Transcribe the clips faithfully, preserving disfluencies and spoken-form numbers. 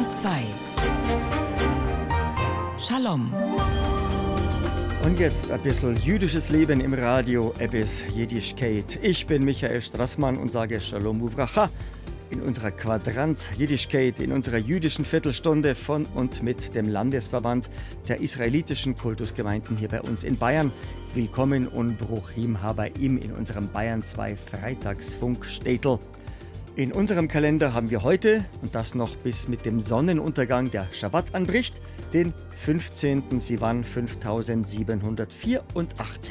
Bayern zwei. Shalom. Und jetzt ein bisschen jüdisches Leben im Radio, etwas Jiddischkeit. Ich bin Michael Strassmann und sage Shalom Uvracha in unserer Quadranz Jiddischkeit, in unserer jüdischen Viertelstunde von und mit dem Landesverband der israelitischen Kultusgemeinden hier bei uns in Bayern. Willkommen und Bruchim Habaim in unserem Bayern zwei Freitagsfunkstädtel. In unserem Kalender haben wir heute, und das noch bis mit dem Sonnenuntergang der Schabbat anbricht, den fünfzehnten Sivan fünftausendsiebenhundertvierundachtzig.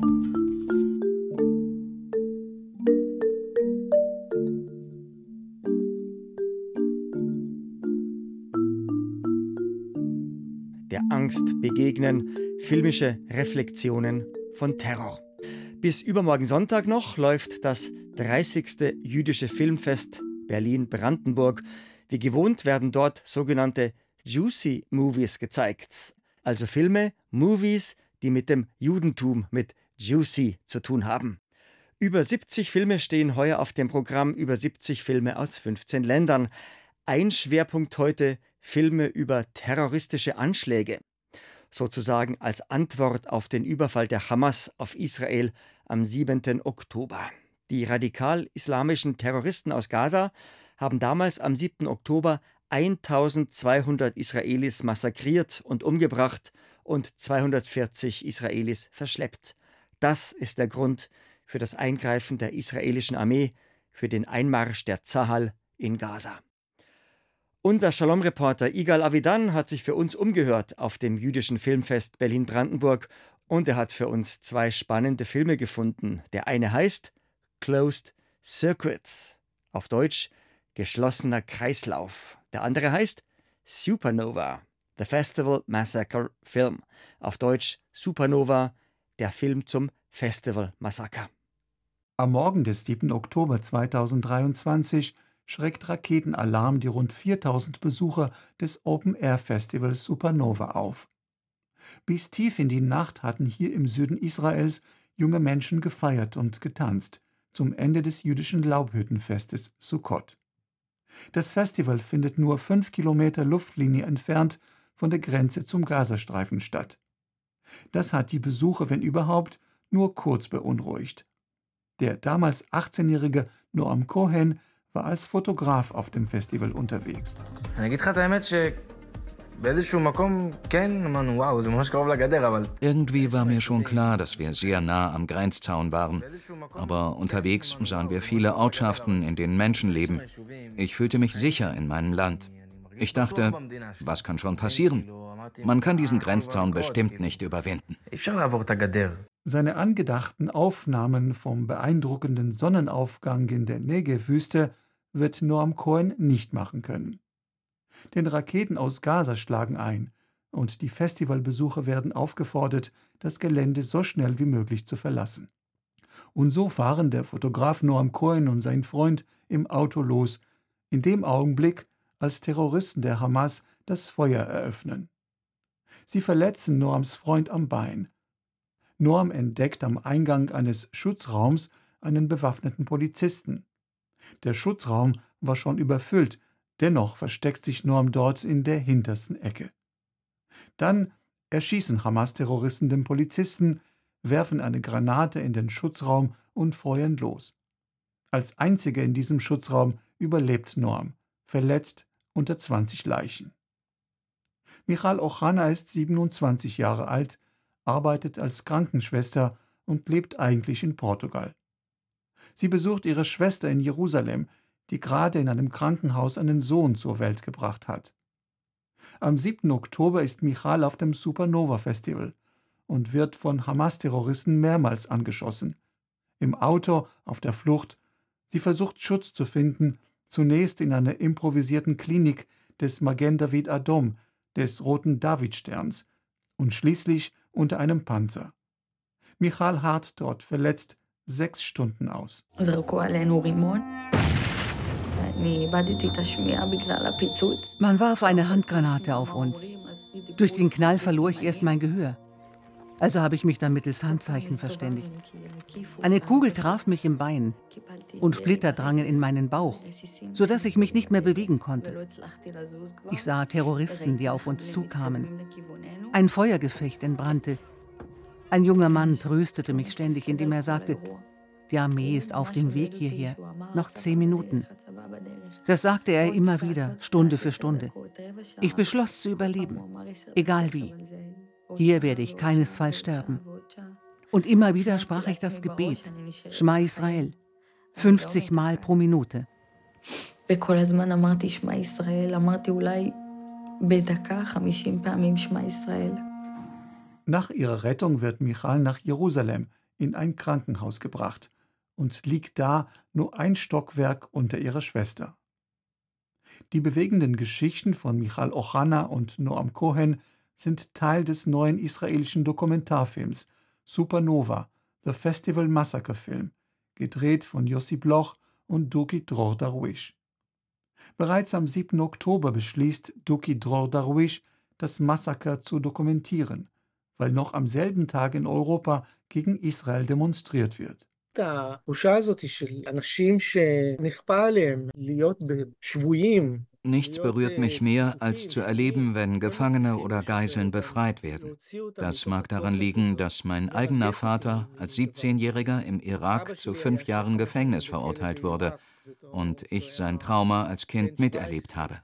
Der Angst begegnen, filmische Reflexionen von Terror. Bis übermorgen Sonntag noch läuft das dreißigste jüdische Filmfest Berlin-Brandenburg. Wie gewohnt werden dort sogenannte Juicy Movies gezeigt. Also Filme, Movies, die mit dem Judentum, mit Juicy zu tun haben. Über siebzig Filme stehen heuer auf dem Programm, über siebzig Filme aus fünfzehn Ländern. Ein Schwerpunkt heute: Filme über terroristische Anschläge. Sozusagen als Antwort auf den Überfall der Hamas auf Israel am siebenten Oktober. Die radikal-islamischen Terroristen aus Gaza haben damals am siebten Oktober eintausendzweihundert Israelis massakriert und umgebracht und zweihundertvierzig Israelis verschleppt. Das ist der Grund für das Eingreifen der israelischen Armee, für den Einmarsch der Zahal in Gaza. Unser Shalom-Reporter Igal Avidan hat sich für uns umgehört auf dem jüdischen Filmfest Berlin-Brandenburg und er hat für uns zwei spannende Filme gefunden. Der eine heißt Closed Circuits, auf Deutsch geschlossener Kreislauf. Der andere heißt Supernova, The Festival Massacre Film, auf Deutsch Supernova, der Film zum Festival-Massaker. Am Morgen des siebten Oktober zweitausenddreiundzwanzig schreckt Raketenalarm die rund viertausend Besucher des Open-Air-Festivals Supernova auf. Bis tief in die Nacht hatten hier im Süden Israels junge Menschen gefeiert und getanzt zum Ende des jüdischen Laubhüttenfestes Sukkot. Das Festival findet nur fünf Kilometer Luftlinie entfernt von der Grenze zum Gazastreifen statt. Das hat die Besucher, wenn überhaupt, nur kurz beunruhigt. Der damals achtzehnjährige Noam Cohen war als Fotograf auf dem Festival unterwegs. Irgendwie war mir schon klar, dass wir sehr nah am Grenzzaun waren. Aber unterwegs sahen wir viele Ortschaften, in denen Menschen leben. Ich fühlte mich sicher in meinem Land. Ich dachte, was kann schon passieren? Man kann diesen Grenzzaun bestimmt nicht überwinden. Seine angedachten Aufnahmen vom beeindruckenden Sonnenaufgang in der Negev-Wüste wird Noam Cohen nicht machen können. Denn Raketen aus Gaza schlagen ein und die Festivalbesucher werden aufgefordert, das Gelände so schnell wie möglich zu verlassen. Und so fahren der Fotograf Noam Cohen und sein Freund im Auto los, in dem Augenblick, als Terroristen der Hamas das Feuer eröffnen. Sie verletzen Noams Freund am Bein. Noam entdeckt am Eingang eines Schutzraums einen bewaffneten Polizisten. Der Schutzraum war schon überfüllt, dennoch versteckt sich Noam dort in der hintersten Ecke. Dann erschießen Hamas-Terroristen den Polizisten, werfen eine Granate in den Schutzraum und feuern los. Als einziger in diesem Schutzraum überlebt Noam, verletzt unter zwanzig Leichen. Michal Ochana ist siebenundzwanzig Jahre alt, arbeitet als Krankenschwester und lebt eigentlich in Portugal. Sie besucht ihre Schwester in Jerusalem, die gerade in einem Krankenhaus einen Sohn zur Welt gebracht hat. Am siebten Oktober ist Michal auf dem Supernova-Festival und wird von Hamas-Terroristen mehrmals angeschossen. Im Auto, auf der Flucht. Sie versucht Schutz zu finden, zunächst in einer improvisierten Klinik des Magen David Adom, des Roten Davidsterns, und schließlich unter einem Panzer. Michal harrt dort verletzt sechs Stunden aus. Man warf eine Handgranate auf uns. Durch den Knall verlor ich erst mein Gehör. Also habe ich mich dann mittels Handzeichen verständigt. Eine Kugel traf mich im Bein und Splitter drangen in meinen Bauch, sodass ich mich nicht mehr bewegen konnte. Ich sah Terroristen, die auf uns zukamen. Ein Feuergefecht entbrannte. Ein junger Mann tröstete mich ständig, indem er sagte, die Armee ist auf dem Weg hierher, noch zehn Minuten. Das sagte er immer wieder, Stunde für Stunde. Ich beschloss zu überleben, egal wie. Hier werde ich keinesfalls sterben. Und immer wieder sprach ich das Gebet, Schma Israel, fünfzig Mal pro Minute. Nach ihrer Rettung wird Michal nach Jerusalem in ein Krankenhaus gebracht und liegt da nur ein Stockwerk unter ihrer Schwester. Die bewegenden Geschichten von Michal Ochana und Noam Cohen sind Teil des neuen israelischen Dokumentarfilms Supernova, The Festival Massacre Film, gedreht von Yossi Bloch und Duki Dror Darwish. Bereits am siebten Oktober beschließt Duki Dror Darwish, das Massaker zu dokumentieren, weil noch am selben Tag in Europa gegen Israel demonstriert wird. Nichts berührt mich mehr, als zu erleben, wenn Gefangene oder Geiseln befreit werden. Das mag daran liegen, dass mein eigener Vater als siebzehnjähriger im Irak zu fünf Jahren Gefängnis verurteilt wurde und ich sein Trauma als Kind miterlebt habe.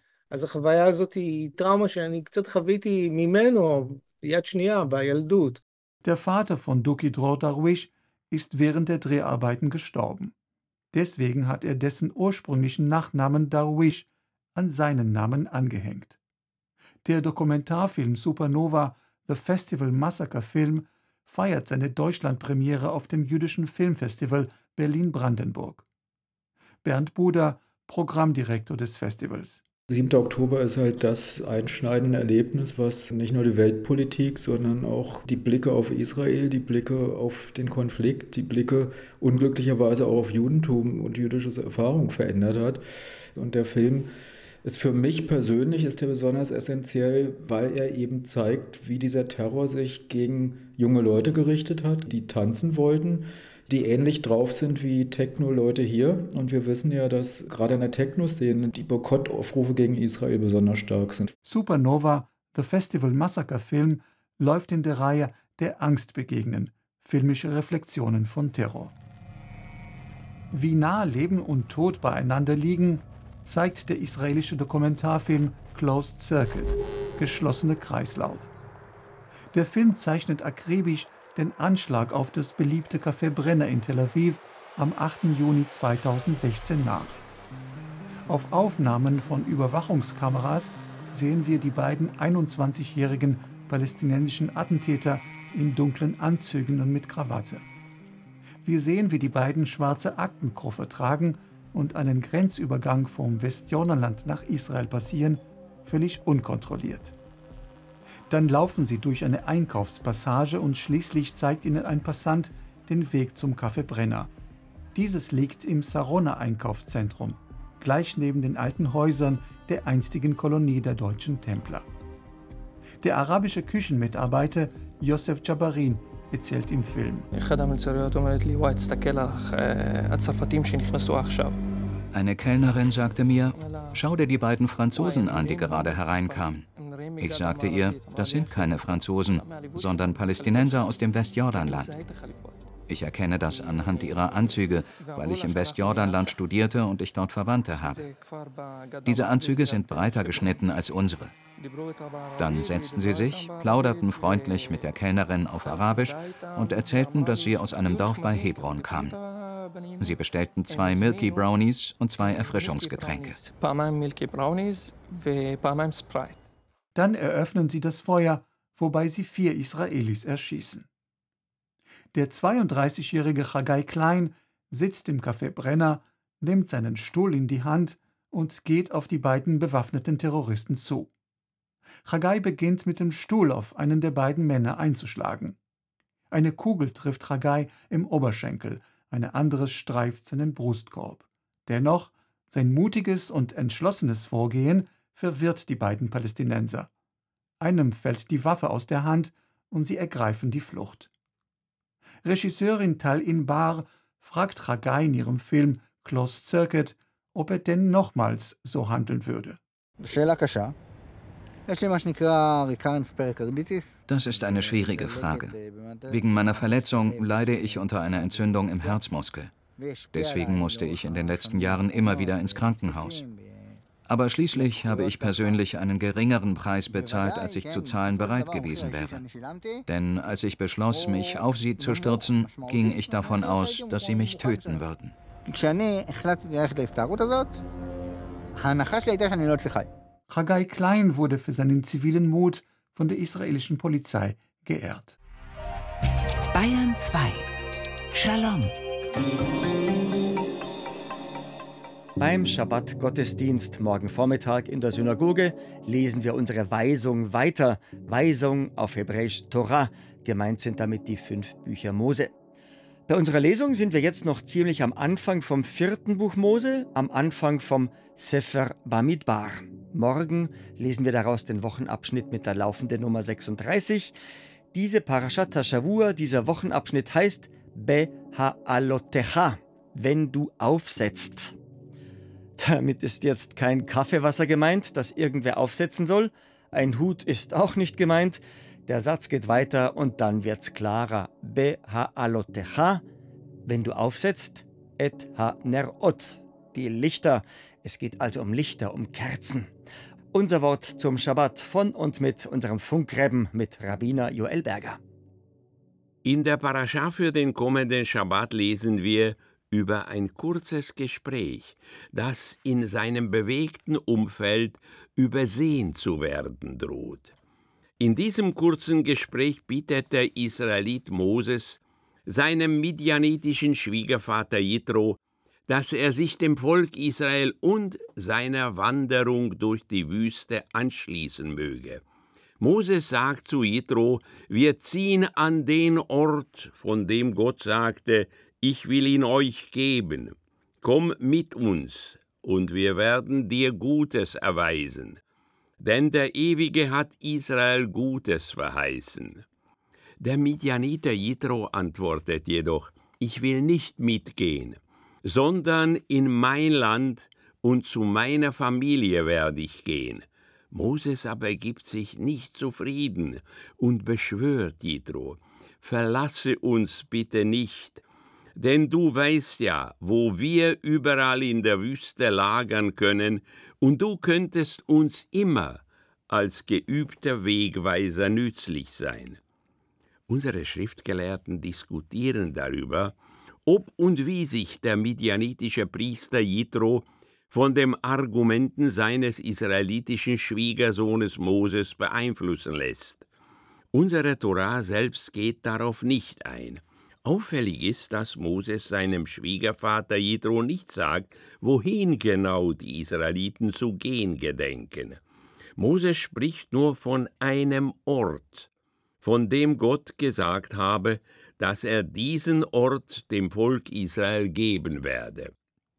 Der Vater von Duki Dror Darwish ist während der Dreharbeiten gestorben. Deswegen hat er dessen ursprünglichen Nachnamen Darwish an seinen Namen angehängt. Der Dokumentarfilm Supernova, The Festival Massacre Film, feiert seine Deutschlandpremiere auf dem Jüdischen Filmfestival Berlin-Brandenburg. Bernd Buder, Programmdirektor des Festivals. siebter Oktober ist halt das einschneidende Erlebnis, was nicht nur die Weltpolitik, sondern auch die Blicke auf Israel, die Blicke auf den Konflikt, die Blicke unglücklicherweise auch auf Judentum und jüdische Erfahrung verändert hat. Und der Film ist für mich persönlich ist er besonders essentiell, weil er eben zeigt, wie dieser Terror sich gegen junge Leute gerichtet hat, die tanzen wollten, die ähnlich drauf sind wie Techno-Leute hier. Und wir wissen ja, dass gerade in der Techno-Szene die Boykottaufrufe gegen Israel besonders stark sind. Supernova, The Festival Massacre Film, läuft in der Reihe Der Angst begegnen, filmische Reflexionen von Terror. Wie nah Leben und Tod beieinander liegen, zeigt der israelische Dokumentarfilm Closed Circuit, geschlossene Kreislauf. Der Film zeichnet akribisch den Anschlag auf das beliebte Café Brenner in Tel Aviv am achten Juni zweitausendsechzehn nach. Auf Aufnahmen von Überwachungskameras sehen wir die beiden einundzwanzigjährigen palästinensischen Attentäter in dunklen Anzügen und mit Krawatte. Wir sehen, wie die beiden schwarze Aktenkoffer tragen und einen Grenzübergang vom Westjordanland nach Israel passieren, völlig unkontrolliert. Dann laufen sie durch eine Einkaufspassage und schließlich zeigt ihnen ein Passant den Weg zum Café Brenner. Dieses liegt im Sarona-Einkaufszentrum, gleich neben den alten Häusern der einstigen Kolonie der deutschen Templer. Der arabische Küchenmitarbeiter Yosef Jabarin erzählt im Film. Eine Kellnerin sagte mir, schau dir die beiden Franzosen an, die gerade hereinkamen. Ich sagte ihr, das sind keine Franzosen, sondern Palästinenser aus dem Westjordanland. Ich erkenne das anhand ihrer Anzüge, weil ich im Westjordanland studierte und ich dort Verwandte habe. Diese Anzüge sind breiter geschnitten als unsere. Dann setzten sie sich, plauderten freundlich mit der Kellnerin auf Arabisch und erzählten, dass sie aus einem Dorf bei Hebron kamen. Sie bestellten zwei Milky Brownies und zwei Erfrischungsgetränke. Dann eröffnen sie das Feuer, wobei sie vier Israelis erschießen. Der zweiunddreißigjährige Chagai Klein sitzt im Café Brenner, nimmt seinen Stuhl in die Hand und geht auf die beiden bewaffneten Terroristen zu. Chagai beginnt mit dem Stuhl auf einen der beiden Männer einzuschlagen. Eine Kugel trifft Chagai im Oberschenkel, eine andere streift seinen Brustkorb. Dennoch, sein mutiges und entschlossenes Vorgehen verwirrt die beiden Palästinenser. Einem fällt die Waffe aus der Hand und sie ergreifen die Flucht. Regisseurin Tal Inbar fragt Haggai in ihrem Film Closed Circuit, ob er denn nochmals so handeln würde. Das ist eine schwierige Frage. Wegen meiner Verletzung leide ich unter einer Entzündung im Herzmuskel. Deswegen musste ich in den letzten Jahren immer wieder ins Krankenhaus. Aber schließlich habe ich persönlich einen geringeren Preis bezahlt, als ich zu zahlen bereit gewesen wäre. Denn als ich beschloss, mich auf sie zu stürzen, ging ich davon aus, dass sie mich töten würden. Haggai Klein wurde für seinen zivilen Mut von der israelischen Polizei geehrt. Bayern zwei. Shalom. Beim Schabbat-Gottesdienst morgen Vormittag in der Synagoge lesen wir unsere Weisung weiter. Weisung auf Hebräisch Torah. Gemeint sind damit die fünf Bücher Mose. Bei unserer Lesung sind wir jetzt noch ziemlich am Anfang vom vierten Buch Mose, am Anfang vom Sefer Bamidbar. Morgen lesen wir daraus den Wochenabschnitt mit der laufenden Nummer sechsunddreißig. Diese Parashat HaShavua, dieser Wochenabschnitt heißt Beha'alotecha, wenn du aufsetzt. Damit ist jetzt kein Kaffeewasser gemeint, das irgendwer aufsetzen soll. Ein Hut ist auch nicht gemeint. Der Satz geht weiter und dann wird's klarer. Beha'alotecha, wenn du aufsetzt, et ha-nerot, die Lichter. Es geht also um Lichter, um Kerzen. Unser Wort zum Schabbat von und mit unserem Funkrebben mit Rabbiner Joel Berger. In der Parascha für den kommenden Schabbat lesen wir über ein kurzes Gespräch, das in seinem bewegten Umfeld übersehen zu werden droht. In diesem kurzen Gespräch bittet der Israelit Moses seinem midjanitischen Schwiegervater Jitro, dass er sich dem Volk Israel und seiner Wanderung durch die Wüste anschließen möge. Moses sagt zu Jitro, wir ziehen an den Ort, von dem Gott sagte, ich will ihn euch geben. Komm mit uns, und wir werden dir Gutes erweisen. Denn der Ewige hat Israel Gutes verheißen. Der Midjaniter Jitro antwortet jedoch, ich will nicht mitgehen, sondern in mein Land und zu meiner Familie werde ich gehen. Moses aber gibt sich nicht zufrieden und beschwört Jitro, verlasse uns bitte nicht, denn du weißt ja, wo wir überall in der Wüste lagern können, und du könntest uns immer als geübter Wegweiser nützlich sein. Unsere Schriftgelehrten diskutieren darüber, ob und wie sich der midjanitische Priester Jitro von den Argumenten seines israelitischen Schwiegersohnes Moses beeinflussen lässt. Unsere Torah selbst geht darauf nicht ein. Auffällig ist, dass Moses seinem Schwiegervater Jitro nicht sagt, wohin genau die Israeliten zu gehen gedenken. Moses spricht nur von einem Ort, von dem Gott gesagt habe, dass er diesen Ort dem Volk Israel geben werde.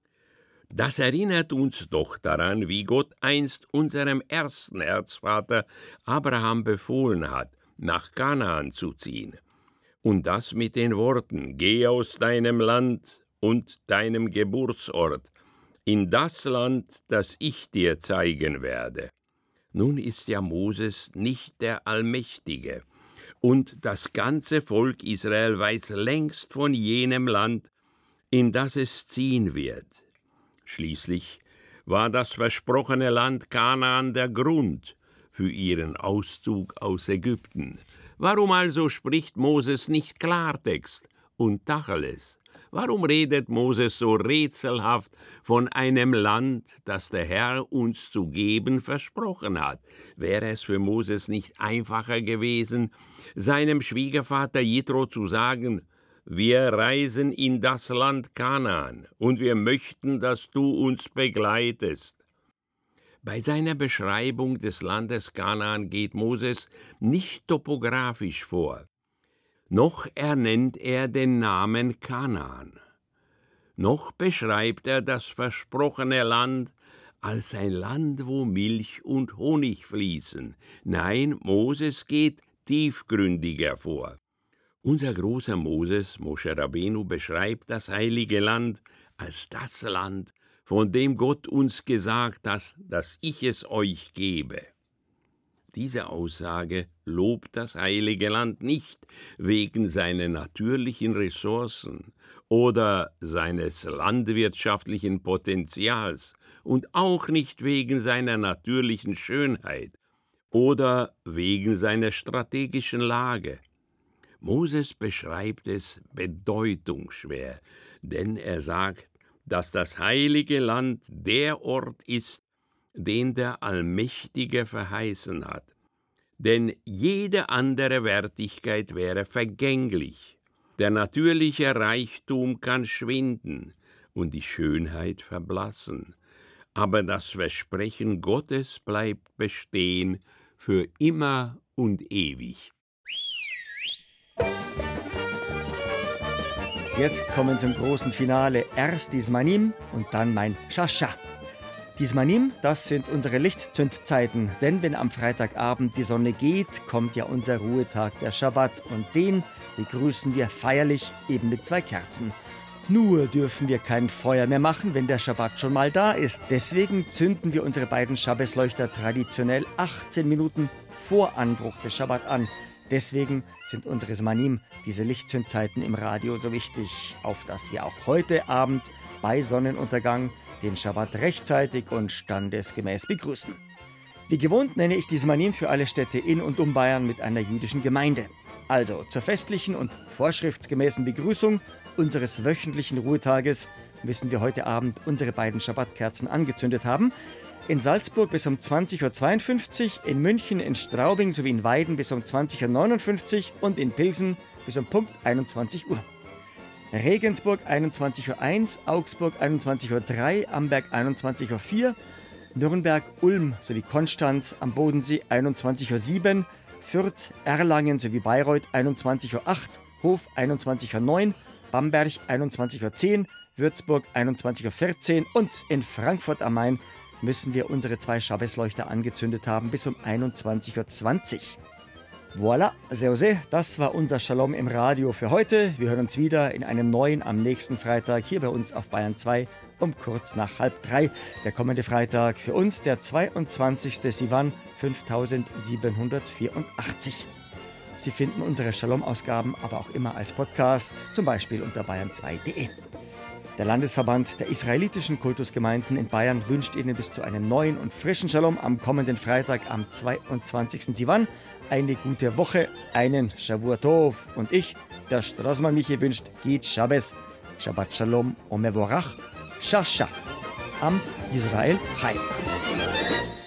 Das erinnert uns doch daran, wie Gott einst unserem ersten Erzvater Abraham befohlen hat, nach Kanaan zu ziehen. Und das mit den Worten, geh aus deinem Land und deinem Geburtsort, in das Land, das ich dir zeigen werde. Nun ist ja Moses nicht der Allmächtige, und das ganze Volk Israel weiß längst von jenem Land, in das es ziehen wird. Schließlich war das versprochene Land Kanaan der Grund für ihren Auszug aus Ägypten. Warum also spricht Moses nicht Klartext und Tacheles? Warum redet Moses so rätselhaft von einem Land, das der Herr uns zu geben versprochen hat? Wäre es für Moses nicht einfacher gewesen, seinem Schwiegervater Jitro zu sagen, wir reisen in das Land Kanaan und wir möchten, dass du uns begleitest? Bei seiner Beschreibung des Landes Kanaan geht Moses nicht topografisch vor, noch ernennt er den Namen Kanaan, noch beschreibt er das versprochene Land als ein Land, wo Milch und Honig fließen. Nein, Moses geht tiefgründiger vor. Unser großer Moses, Moshe Rabbeinu, beschreibt das heilige Land als das Land, von dem Gott uns gesagt hat, dass ich es euch gebe. Diese Aussage lobt das heilige Land nicht wegen seiner natürlichen Ressourcen oder seines landwirtschaftlichen Potenzials und auch nicht wegen seiner natürlichen Schönheit oder wegen seiner strategischen Lage. Moses beschreibt es bedeutungsschwer, denn er sagt, dass das heilige Land der Ort ist, den der Allmächtige verheißen hat. Denn jede andere Wertigkeit wäre vergänglich. Der natürliche Reichtum kann schwinden und die Schönheit verblassen. Aber das Versprechen Gottes bleibt bestehen für immer und ewig. Jetzt kommen zum großen Finale erst die Zmanim und dann mein Shasha. Die Zmanim, das sind unsere Lichtzündzeiten, denn wenn am Freitagabend die Sonne geht, kommt ja unser Ruhetag, der Schabbat, und den begrüßen wir feierlich eben mit zwei Kerzen. Nur dürfen wir kein Feuer mehr machen, wenn der Schabbat schon mal da ist. Deswegen zünden wir unsere beiden Schabesleuchter traditionell achtzehn Minuten vor Anbruch des Schabbat an. Deswegen sind unsere Zmanim, diese Lichtzündzeiten im Radio, so wichtig, auf dass wir auch heute Abend bei Sonnenuntergang den Schabbat rechtzeitig und standesgemäß begrüßen. Wie gewohnt nenne ich die Zmanim für alle Städte in und um Bayern mit einer jüdischen Gemeinde. Also zur festlichen und vorschriftsgemäßen Begrüßung unseres wöchentlichen Ruhetages müssen wir heute Abend unsere beiden Schabbatkerzen angezündet haben. In Salzburg bis um zwanzig Uhr zweiundfünfzig, in München, in Straubing sowie in Weiden bis um zwanzig Uhr neunundfünfzig und in Pilsen bis um Punkt einundzwanzig Uhr. Regensburg einundzwanzig Uhr eins, Augsburg einundzwanzig Uhr drei, Amberg einundzwanzig Uhr vier, Nürnberg, Ulm sowie Konstanz am Bodensee einundzwanzig Uhr sieben, Fürth, Erlangen sowie Bayreuth einundzwanzig Uhr acht, Hof einundzwanzig Uhr neun, Bamberg einundzwanzig Uhr zehn, Würzburg einundzwanzig Uhr vierzehn und in Frankfurt am Main müssen wir unsere zwei Schabesleuchter angezündet haben bis um einundzwanzig Uhr zwanzig. Voilà, Seose, das war unser Shalom im Radio für heute. Wir hören uns wieder in einem neuen am nächsten Freitag hier bei uns auf Bayern zwei um kurz nach halb drei. Der kommende Freitag für uns der zweiundzwanzigste Sivan fünftausendsiebenhundertvierundachtzig. Sie finden unsere Shalom-Ausgaben aber auch immer als Podcast, zum Beispiel unter bayern zwei punkt de. Der Landesverband der israelitischen Kultusgemeinden in Bayern wünscht Ihnen bis zu einem neuen und frischen Shalom am kommenden Freitag, am zweiundzwanzigsten Sivan. Eine gute Woche, einen Shavua Tov. Und ich, der Strassmann Michi, wünscht Git Shabbos, Shabbat Shalom, Omevorach, Shasha, Am Israel Chai.